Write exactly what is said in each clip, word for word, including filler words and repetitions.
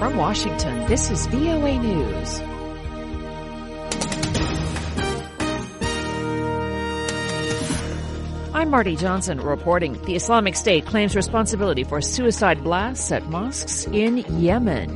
From Washington, this is V O A News. I'm Marty Johnson reporting. The Islamic State claims responsibility for suicide blasts at mosques in Yemen.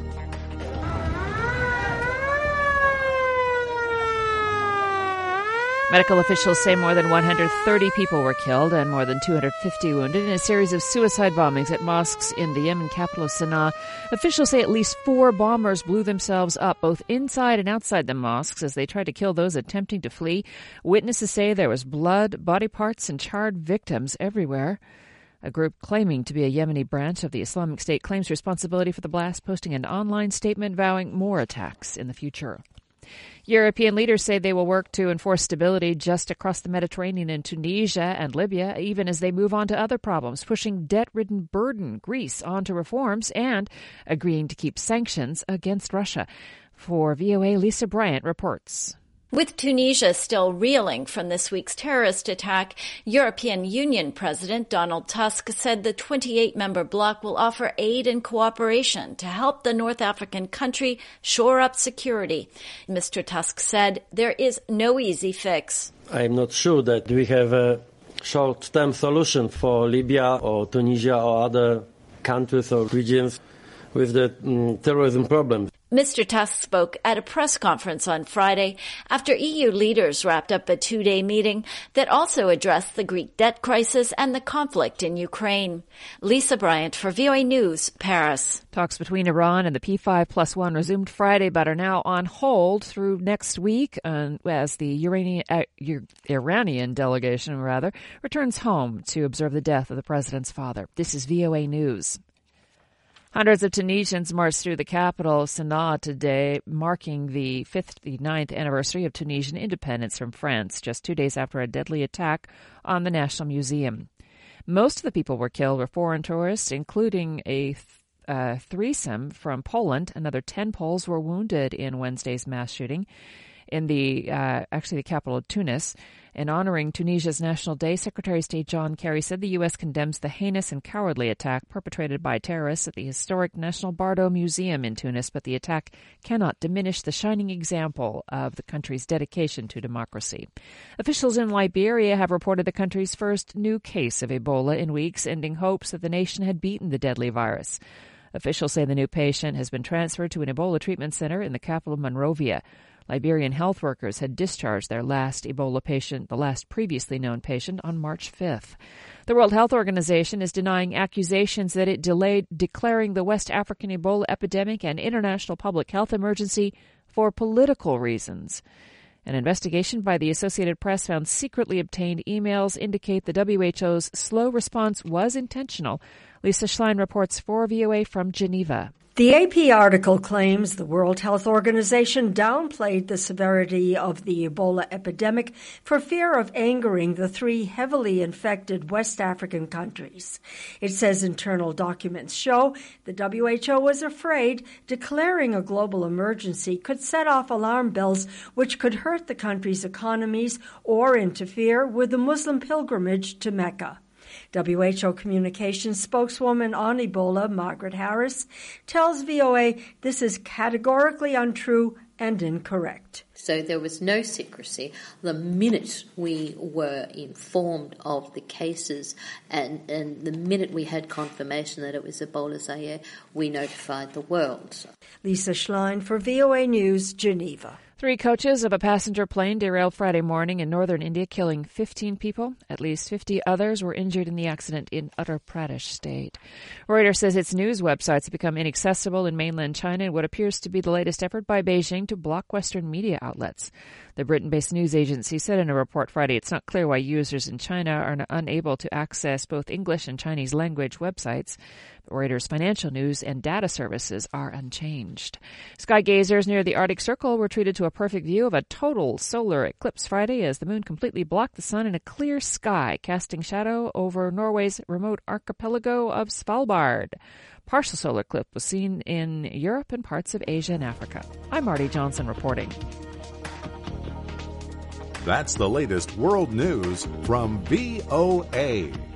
Medical officials say more than one hundred thirty people were killed and more than two hundred fifty wounded in a series of suicide bombings at mosques in the Yemen capital Sana'a. Officials say at least four bombers blew themselves up both inside and outside the mosques as they tried to kill those attempting to flee. Witnesses say there was blood, body parts, and charred victims everywhere. A group claiming to be a Yemeni branch of the Islamic State claims responsibility for the blast, posting an online statement vowing more attacks in the future. European leaders say they will work to enforce stability just across the Mediterranean in Tunisia and Libya, even as they move on to other problems, pushing debt-ridden burden Greece onto reforms and agreeing to keep sanctions against Russia. For V O A, Lisa Bryant reports. With Tunisia still reeling from this week's terrorist attack, European Union President Donald Tusk said the twenty-eight member bloc will offer aid and cooperation to help the North African country shore up security. Mister Tusk said there is no easy fix. I'm not sure that we have a short-term solution for Libya or Tunisia or other countries or regions with the um, terrorism problem. Mister Tusk spoke at a press conference on Friday after E U leaders wrapped up a two-day meeting that also addressed the Greek debt crisis and the conflict in Ukraine. Lisa Bryant for V O A News, Paris. Talks between Iran and the P five plus one resumed Friday but are now on hold through next week uh, as the Uranian, uh, Iranian delegation rather returns home to observe the death of the president's father. This is V O A News. Hundreds of Tunisians marched through the capital, Sana'a, today, marking the fifty-ninth anniversary of Tunisian independence from France, just two days after a deadly attack on the National Museum. Most of the people were killed were foreign tourists, including a th- uh, threesome from Poland. Another ten Poles were wounded in Wednesday's mass shooting in the, uh, actually the capital of Tunis. In honoring Tunisia's National Day, Secretary of State John Kerry said the U S condemns the heinous and cowardly attack perpetrated by terrorists at the historic National Bardo Museum in Tunis, but the attack cannot diminish the shining example of the country's dedication to democracy. Officials in Liberia have reported the country's first new case of Ebola in weeks, ending hopes that the nation had beaten the deadly virus. Officials say the new patient has been transferred to an Ebola treatment center in the capital Monrovia. Liberian health workers had discharged their last Ebola patient, the last previously known patient, on March fifth. The World Health Organization is denying accusations that it delayed declaring the West African Ebola epidemic an international public health emergency for political reasons. An investigation by the Associated Press found secretly obtained emails indicate the W H O's slow response was intentional. Lisa Schlein reports for V O A from Geneva. The A P article claims the World Health Organization downplayed the severity of the Ebola epidemic for fear of angering the three heavily infected West African countries. It says internal documents show the W H O was afraid declaring a global emergency could set off alarm bells which could hurt the country's economies or interfere with the Muslim pilgrimage to Mecca. W H O Communications spokeswoman on Ebola, Margaret Harris, tells V O A this is categorically untrue and incorrect. So there was no secrecy. The minute we were informed of the cases and, and the minute we had confirmation that it was Ebola Zaire, we notified the world. Lisa Schlein for V O A News, Geneva. Three coaches of a passenger plane derailed Friday morning in northern India, killing fifteen people. At least fifty others were injured in the accident in Uttar Pradesh state. Reuters says its news websites have become inaccessible in mainland China in what appears to be the latest effort by Beijing to block Western media outlets. The Britain-based news agency said in a report Friday it's not clear why users in China are unable to access both English and Chinese language websites. Reuters' financial news and data services are unchanged. Sky gazers near the Arctic Circle were treated to a perfect view of a total solar eclipse Friday as the moon completely blocked the sun in a clear sky, casting shadow over Norway's remote archipelago of Svalbard. Partial solar eclipse was seen in Europe and parts of Asia and Africa. I'm Marty Johnson reporting. That's the latest world news from V O A.